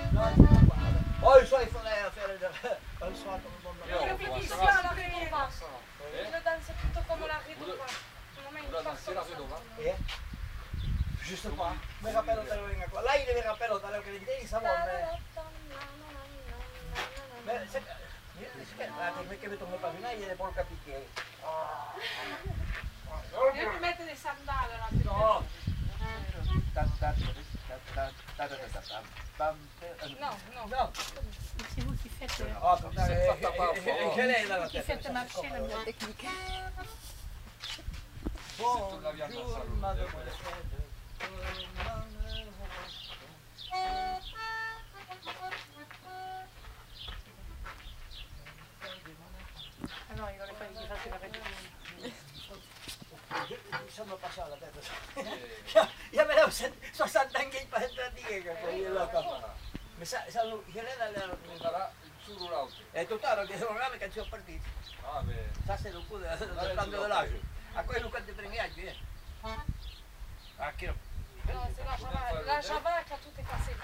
Oh, il suoi fare a fare il suono come Io Io ho finisco fatto la vedova. Io danzo tutto come la vedova. Una danzera vedova? Giusto qua, mi cappello te lo venga qua. Lei deve cappello te lo che intendi, sapore. Perché mi torno a paginare e poi capire. Io mi metto le sandali alla No. No, no. No. C'est vous qui faites, Oh, che lei dalla qui faites marcher la mia technique. Bonjour, mademoiselle. Ah non, il aurait pas dit ça, c'est la réduction. Sono passato la testa. Io me l'ho 60 anche in pantatica che io l'ho capito. Mi sa che lei Sarà solo l'auto. è tutto che sono una che ci ho partito. Ah beh. Sta se lo può stando dell'agio. A quello che ti premiaggi, Ah, che No, c'est la Java. La Java qui a tout effacé.